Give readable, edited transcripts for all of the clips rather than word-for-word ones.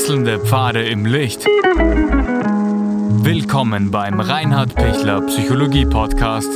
Wechselnde Pfade im Licht. Willkommen beim Reinhard Pichler Psychologie Podcast.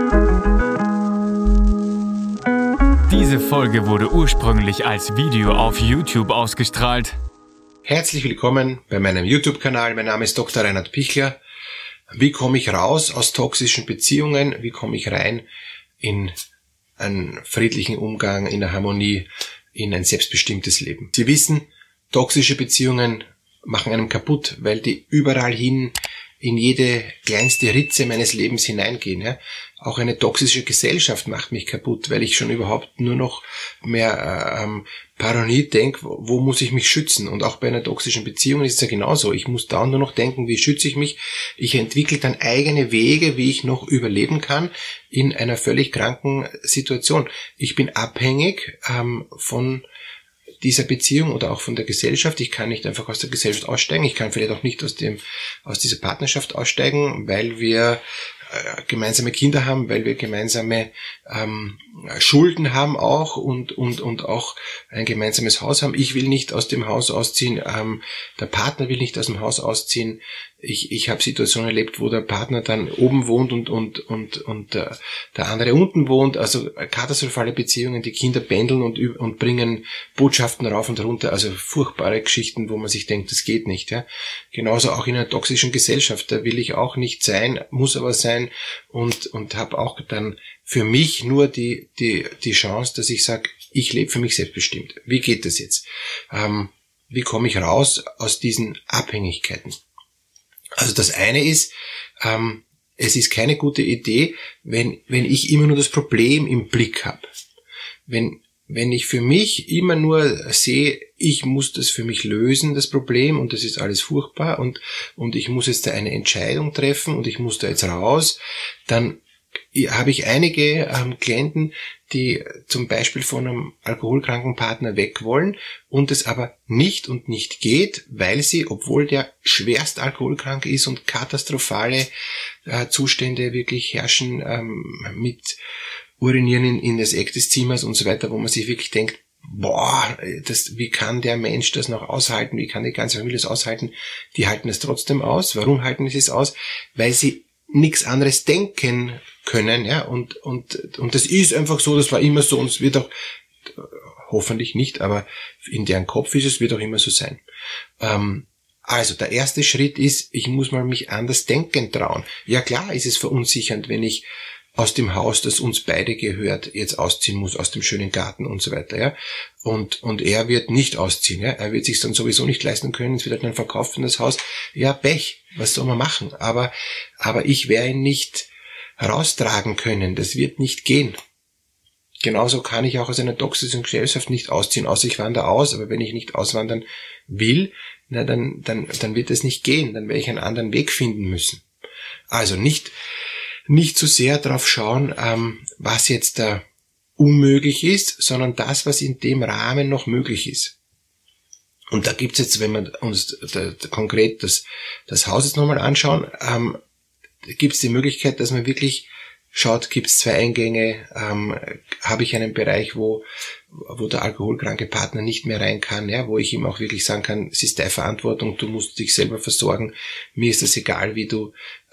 Diese Folge wurde ursprünglich als Video auf YouTube ausgestrahlt. Herzlich willkommen bei meinem YouTube-Kanal. Mein Name ist Dr. Reinhard Pichler. Wie komme ich raus aus toxischen Beziehungen? Wie komme ich rein in einen friedlichen Umgang, in eine Harmonie, in ein selbstbestimmtes Leben? Sie wissen, toxische Beziehungen machen einem kaputt, weil die überall hin in jede kleinste Ritze meines Lebens hineingehen. Ja? Auch eine toxische Gesellschaft macht mich kaputt, weil ich schon überhaupt nur noch mehr paranoid denke, wo muss ich mich schützen? Und auch bei einer toxischen Beziehung ist es ja genauso. Ich muss dauernd nur noch denken, wie schütze ich mich? Ich entwickle dann eigene Wege, wie ich noch überleben kann in einer völlig kranken Situation. Ich bin abhängig von dieser Beziehung oder auch von der Gesellschaft. Ich kann nicht einfach aus der Gesellschaft aussteigen. Ich kann vielleicht auch nicht aus dieser Partnerschaft aussteigen, weil wir gemeinsame Kinder haben, weil wir gemeinsame Schulden haben auch und auch ein gemeinsames Haus haben. Ich will nicht aus dem Haus ausziehen, der Partner will nicht aus dem Haus ausziehen. Ich habe Situationen erlebt, wo der Partner dann oben wohnt und der andere unten wohnt. Also katastrophale Beziehungen, die Kinder pendeln und bringen Botschaften rauf und runter. Also furchtbare Geschichten, wo man sich denkt, das geht nicht. Ja? Genauso auch in einer toxischen Gesellschaft. Da will ich auch nicht sein, muss aber sein und habe auch dann für mich nur die Chance, dass ich sage, ich lebe für mich selbstbestimmt. Wie geht das jetzt? Wie komme ich raus aus diesen Abhängigkeiten? Also das eine ist, es ist keine gute Idee, wenn ich immer nur das Problem im Blick habe. Wenn ich für mich immer nur sehe, ich muss das für mich lösen, das Problem, und das ist alles furchtbar und ich muss jetzt da eine Entscheidung treffen und ich muss da jetzt raus, dann habe ich einige Klienten, die zum Beispiel von einem alkoholkranken Partner weg wollen und es aber nicht geht, weil sie, obwohl der schwerst alkoholkrank ist und katastrophale Zustände wirklich herrschen mit Urinieren in das Eck des Zimmers und so weiter, wo man sich wirklich denkt, boah, wie kann der Mensch das noch aushalten, wie kann die ganze Familie das aushalten? Die halten es trotzdem aus. Warum halten sie es aus? Weil sie nichts anderes denken können, ja, und das ist einfach so, das war immer so und es wird auch, hoffentlich nicht, aber in deren Kopf ist es, wird auch immer so sein. Also der erste Schritt ist, ich muss mal mich anders denken trauen. Ja klar ist es verunsichernd, wenn ich aus dem Haus, das uns beide gehört, jetzt ausziehen muss, aus dem schönen Garten und so weiter, ja. Und er wird nicht ausziehen, ja. Er wird sich dann sowieso nicht leisten können, es wird dann verkauft in das Haus. Ja, Pech, was soll man machen? Aber ich werde ihn nicht raustragen können, das wird nicht gehen. Genauso kann ich auch aus einer toxischen Gesellschaft nicht ausziehen, außer ich wandere aus, aber wenn ich nicht auswandern will, na dann wird es nicht gehen, dann werde ich einen anderen Weg finden müssen. Also nicht zu sehr drauf schauen, was jetzt da unmöglich ist, sondern das, was in dem Rahmen noch möglich ist. Und da gibt's jetzt, wenn wir uns konkret das Haus jetzt nochmal anschauen, gibt's die Möglichkeit, dass man wirklich schaut, gibt's 2 Eingänge, habe ich einen Bereich, wo der alkoholkranke Partner nicht mehr rein kann, ja, wo ich ihm auch wirklich sagen kann, es ist deine Verantwortung, du musst dich selber versorgen, mir ist das egal, wie du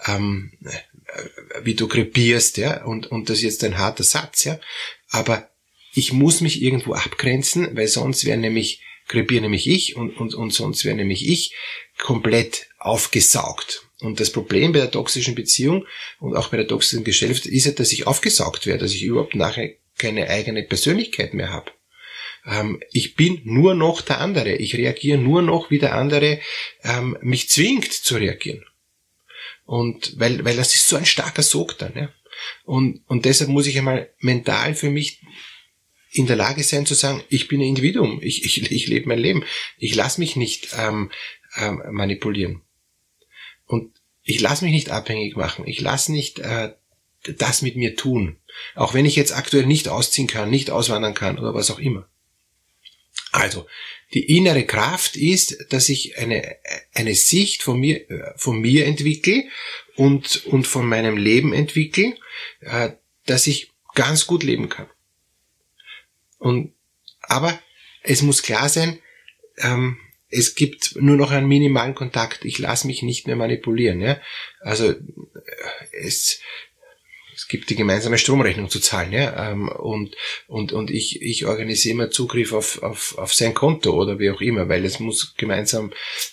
krepierst, ja, und das ist jetzt ein harter Satz, ja, aber ich muss mich irgendwo abgrenzen, weil sonst krepiere nämlich ich und sonst wäre nämlich ich komplett aufgesaugt. Und das Problem bei der toxischen Beziehung und auch bei der toxischen Gesellschaft ist ja, dass ich aufgesaugt werde, dass ich überhaupt nachher keine eigene Persönlichkeit mehr habe. Ich bin nur noch der andere. Ich reagiere nur noch, wie der andere mich zwingt zu reagieren. Und weil das ist so ein starker Sog dann, ja. Und deshalb muss ich einmal mental für mich in der Lage sein zu sagen, ich bin ein Individuum, ich lebe mein Leben. Ich lasse mich nicht manipulieren. Und ich lasse mich nicht abhängig machen. Ich lasse nicht das mit mir tun. Auch wenn ich jetzt aktuell nicht ausziehen kann, nicht auswandern kann oder was auch immer. Also, die innere Kraft ist, dass ich eine Sicht von mir entwickle und von meinem Leben entwickle, dass ich ganz gut leben kann. Aber es muss klar sein, es gibt nur noch einen minimalen Kontakt. Ich lasse mich nicht mehr manipulieren. Ja? Also es gibt die gemeinsame Stromrechnung zu zahlen, ja, und ich organisiere immer Zugriff auf sein Konto oder wie auch immer, weil es muss gemeinsam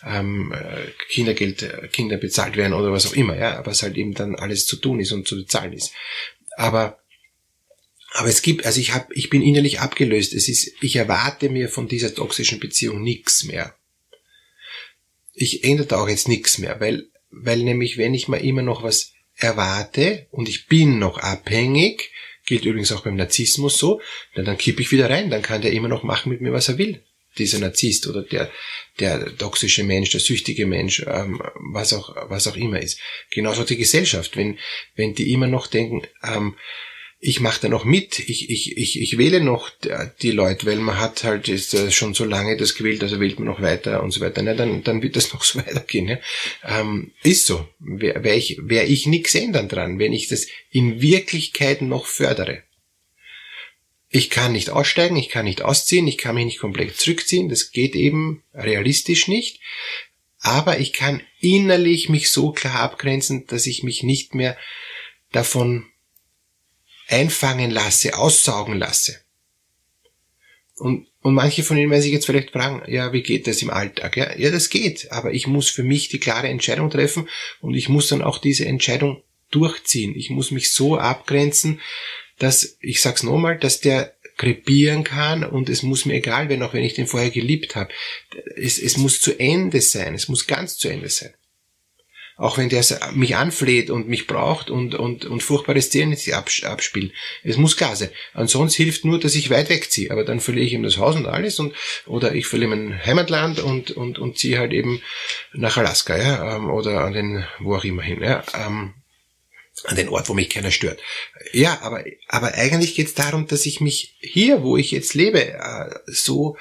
Kinder bezahlt werden oder was auch immer, ja, was halt eben dann alles zu tun ist und zu bezahlen ist. Aber es gibt, also ich bin innerlich abgelöst. Ich erwarte mir von dieser toxischen Beziehung nichts mehr. Ich ändere da auch jetzt nichts mehr, weil nämlich, wenn ich mir immer noch was erwarte und ich bin noch abhängig, gilt übrigens auch beim Narzissmus so, dann kippe ich wieder rein, dann kann der immer noch machen mit mir, was er will, dieser Narzisst oder der toxische Mensch, der süchtige Mensch, was auch immer ist. Genauso die Gesellschaft, wenn die immer noch denken, ich mache da noch mit, ich wähle noch die Leute, weil man hat halt ist schon so lange das gewählt, also wählt man noch weiter und so weiter. Na, dann wird das noch so weitergehen. Ja? Ist so. Wär ich nichts ändern dran, wenn ich das in Wirklichkeit noch fördere. Ich kann nicht aussteigen, ich kann nicht ausziehen, ich kann mich nicht komplett zurückziehen, das geht eben realistisch nicht. Aber ich kann innerlich mich so klar abgrenzen, dass ich mich nicht mehr davon einfangen lasse, aussaugen lasse. Und manche von Ihnen werden sich jetzt vielleicht fragen, ja, wie geht das im Alltag? Ja, das geht, aber ich muss für mich die klare Entscheidung treffen und ich muss dann auch diese Entscheidung durchziehen. Ich muss mich so abgrenzen, dass, ich sag's nochmal, dass der krepieren kann und es muss mir egal werden, auch wenn ich den vorher geliebt habe. Es muss zu Ende sein, es muss ganz zu Ende sein. Auch wenn der mich anfleht und mich braucht und furchtbare Szenen abspielt. Es muss klar sein. Ansonsten hilft nur, dass ich weit wegziehe. Aber dann verliere ich ihm das Haus und alles oder ich verliere mein Heimatland und ziehe halt eben nach Alaska, ja, oder an den, wo auch immer hin, ja, an den Ort, wo mich keiner stört. Ja, aber eigentlich geht es darum, dass ich mich hier, wo ich jetzt lebe, so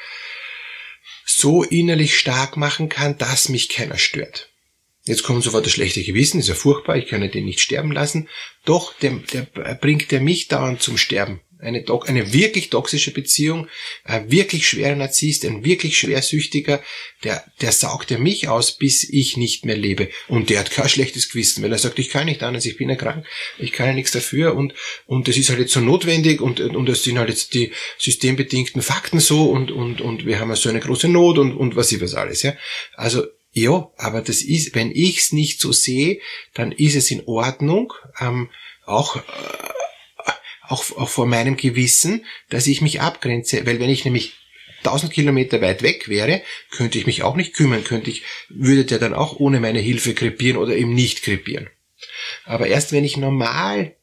innerlich stark machen kann, dass mich keiner stört. Jetzt kommt sofort das schlechte Gewissen, ist ja furchtbar, ich kann ja den nicht sterben lassen. Doch, bringt der mich dauernd zum Sterben. Eine wirklich toxische Beziehung, ein wirklich schwerer Narzisst, ein wirklich schwersüchtiger, der saugt ja mich aus, bis ich nicht mehr lebe. Und der hat kein schlechtes Gewissen, weil er sagt, ich kann nicht anders, ich bin ja krank, ich kann ja nichts dafür und das ist halt jetzt so notwendig und das sind halt jetzt die systembedingten Fakten so und wir haben ja so eine große Not und was alles, ja. Also, ja, aber das ist, wenn ich's nicht so sehe, dann ist es in Ordnung, auch vor meinem Gewissen, dass ich mich abgrenze, weil wenn ich nämlich 1000 Kilometer weit weg wäre, könnte ich mich auch nicht kümmern, würde der dann auch ohne meine Hilfe krepieren oder eben nicht krepieren. Aber erst wenn ich normal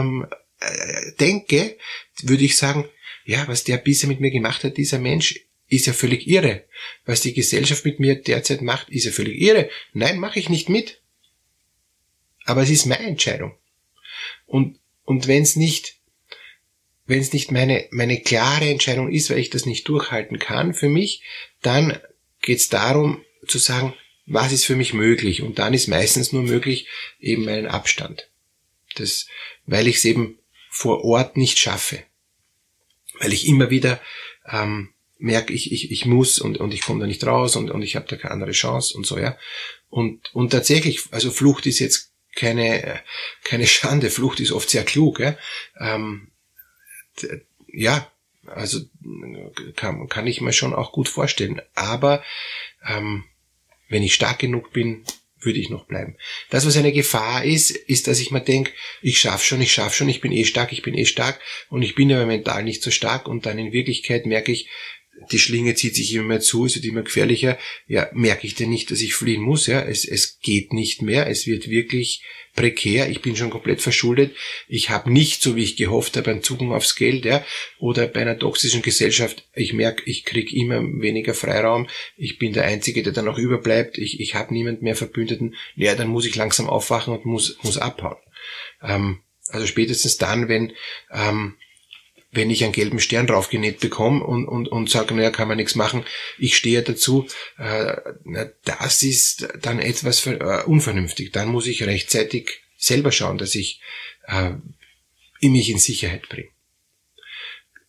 denke, würde ich sagen, ja, was der bisher mit mir gemacht hat, dieser Mensch, ist ja völlig irre. Was die Gesellschaft mit mir derzeit macht, ist ja völlig irre. Nein, mache ich nicht mit. Aber es ist meine Entscheidung. Und wenn es nicht meine klare Entscheidung ist, weil ich das nicht durchhalten kann für mich, dann geht es darum zu sagen, was ist für mich möglich? Und dann ist meistens nur möglich eben meinen Abstand. Weil ich es eben vor Ort nicht schaffe. Weil ich immer wieder merke, ich muss und ich komme da nicht raus und ich habe da keine andere Chance und so, ja. Und tatsächlich, also Flucht ist jetzt keine Schande, Flucht ist oft sehr klug, ja. Ja, also kann ich mir schon auch gut vorstellen. Aber wenn ich stark genug bin, würde ich noch bleiben. Das, was eine Gefahr ist, dass ich mir denke, ich schaff schon, ich bin eh stark und ich bin aber mental nicht so stark und dann in Wirklichkeit merke ich, die Schlinge zieht sich immer mehr zu, es wird immer gefährlicher. Ja, merke ich denn nicht, dass ich fliehen muss? Ja, es geht nicht mehr, es wird wirklich prekär, ich bin schon komplett verschuldet, ich habe nicht, so wie ich gehofft habe, einen Zugang aufs Geld, ja, oder bei einer toxischen Gesellschaft, ich merke, ich kriege immer weniger Freiraum, ich bin der Einzige, der dann noch überbleibt, ich habe niemand mehr Verbündeten, ja, dann muss ich langsam aufwachen und muss abhauen. Also spätestens dann, wenn ich einen gelben Stern draufgenäht bekomme und sage, naja, kann man nichts machen, ich stehe dazu, das ist dann etwas unvernünftig. Dann muss ich rechtzeitig selber schauen, dass ich mich in Sicherheit bringe.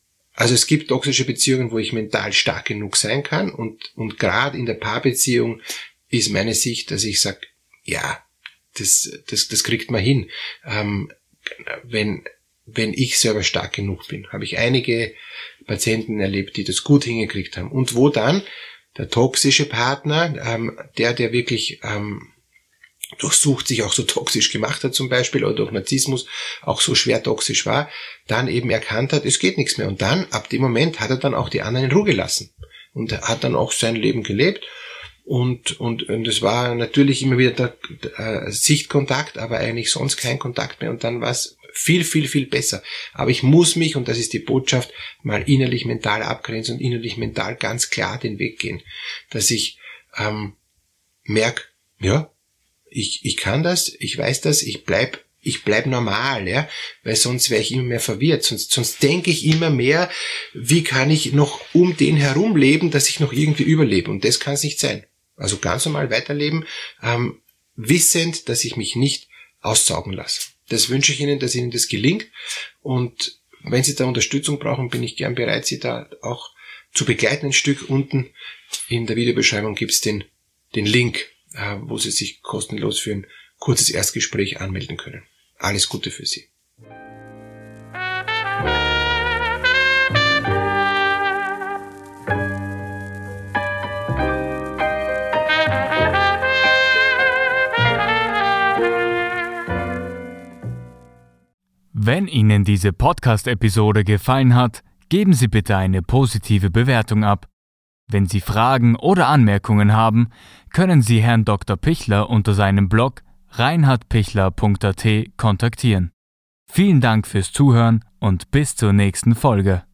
Also es gibt toxische Beziehungen, wo ich mental stark genug sein kann und gerade in der Paarbeziehung ist meine Sicht, dass ich sage, ja, das kriegt man hin. Wenn ich selber stark genug bin, habe ich einige Patienten erlebt, die das gut hingekriegt haben und wo dann der toxische Partner, der wirklich durch Sucht sich auch so toxisch gemacht hat zum Beispiel oder durch Narzissmus auch so schwer toxisch war, dann eben erkannt hat, es geht nichts mehr. Und dann, ab dem Moment, hat er dann auch die anderen in Ruhe gelassen und hat dann auch sein Leben gelebt. Und es war natürlich immer wieder der Sichtkontakt, aber eigentlich sonst kein Kontakt mehr. Und dann war es viel, viel, viel besser. Aber ich muss mich, und das ist die Botschaft, mal innerlich mental abgrenzen und innerlich mental ganz klar den Weg gehen. Dass ich merke, ja, ich kann das, ich weiß das, ich bleib normal, ja, weil sonst wäre ich immer mehr verwirrt, sonst denke ich immer mehr, wie kann ich noch um den herum leben, dass ich noch irgendwie überlebe, und das kann es nicht sein. Also ganz normal weiterleben, wissend, dass ich mich nicht aussaugen lasse. Das wünsche ich Ihnen, dass Ihnen das gelingt, und wenn Sie da Unterstützung brauchen, bin ich gern bereit, Sie da auch zu begleiten ein Stück. Unten in der Videobeschreibung gibt's den Link, wo Sie sich kostenlos für ein kurzes Erstgespräch anmelden können. Alles Gute für Sie. Wenn Ihnen diese Podcast-Episode gefallen hat, geben Sie bitte eine positive Bewertung ab. Wenn Sie Fragen oder Anmerkungen haben, können Sie Herrn Dr. Pichler unter seinem Blog reinhardpichler.at kontaktieren. Vielen Dank fürs Zuhören und bis zur nächsten Folge.